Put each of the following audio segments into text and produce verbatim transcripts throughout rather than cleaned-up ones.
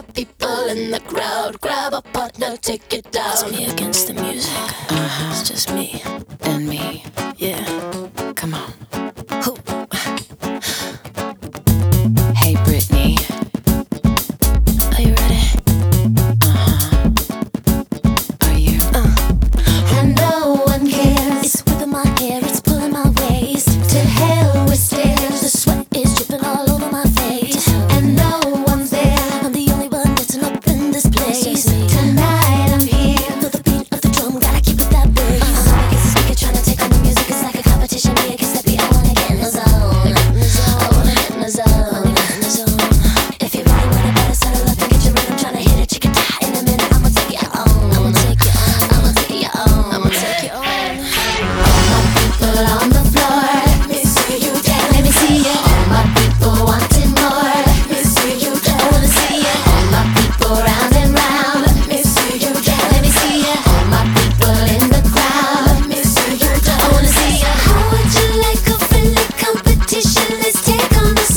people in the crowd. Grab a partner, take it down. It's me against the music. Uh-huh. It's just me and me. Yeah. Come on. Who? Hey, Britney. Are you ready? Uh-huh. Are you? Uh. And no one cares. It's whipping my hair, it's pulling my waist. To hell with stairs. The sweat is dripping all over my face. And no one's there. I'm the only one that's up in this place. Tonight I'm here for the beat of the drum. Gotta keep it that way. I'm up against the speaker trying to take on the music. It's like a competition. Me against that beat. I wanna get in the zone. I wanna get in the zone. If you really want it, better settle up and get your rhythm. Trying to hit it, chicken die. In a minute, I'ma take it on. I'ma take it on. I'ma take it on. I'ma take it on. All my people on the floor, let me see you dance. Let me see it. All my people wanting more, let me see you dance. I wanna see it. All my people round and round, let me see you dance. Let me see it. All my people in the crowd, let me see you dance. I wanna see it. How would you like a friendly competition? Let's take on the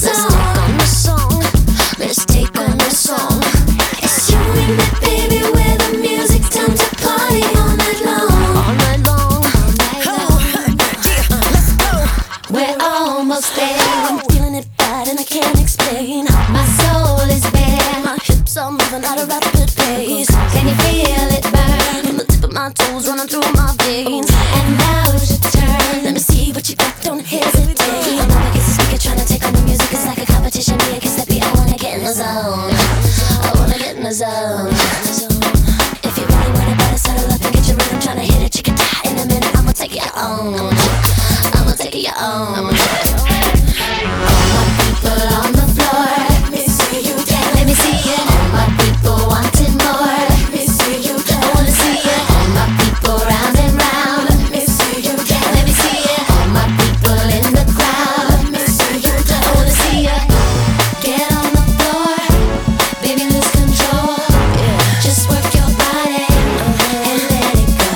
song. Let's take on the song. It's you and me, baby, where the music's time to party all night long. All night long. All night long. Let's go. We're almost there. I'm feeling it bad and I can't explain. My soul is bare. My hips are moving at a rapid pace. Can you feel it burn? From the tip of my toes running through my veins. And now's your turn. Let me see what you got. Don't hesitate. I'm up against the speaker trying to take on the music. It's like a competition. Me against that beat. I wanna get in the zone. I wanna get in the zone. If you really want it, better settle up and get your rhythm. Trying to hit it, chicken die. In a minute, I'ma take it on. I'ma take it on. I'ma take it on. All my people on the floor, let me see you dance. Let me see it. All my people wanting more, let me see you dance. I wanna see it. All my people round and round, let me see you dance. Let me see it. All my people in the crowd, let me see you dance. I wanna see it. Get on the floor, baby, lose control. Just work your body and let it go.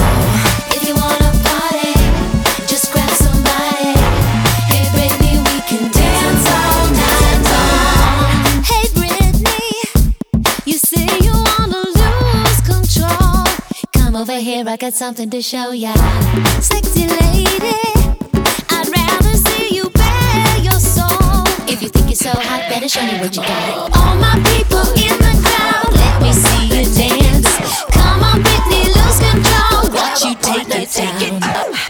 If you wanna party, just grab somebody. Hey Britney, we can dance all night long. Hey Britney, you say you wanna lose control. Come over here, I got something to show ya. Sexy lady, I'd rather see you bare your soul. If you think you're so hot, better show me what you got. All my people in the crowd, let me see you dance. Come on Britney, lose control. Watch you take it down.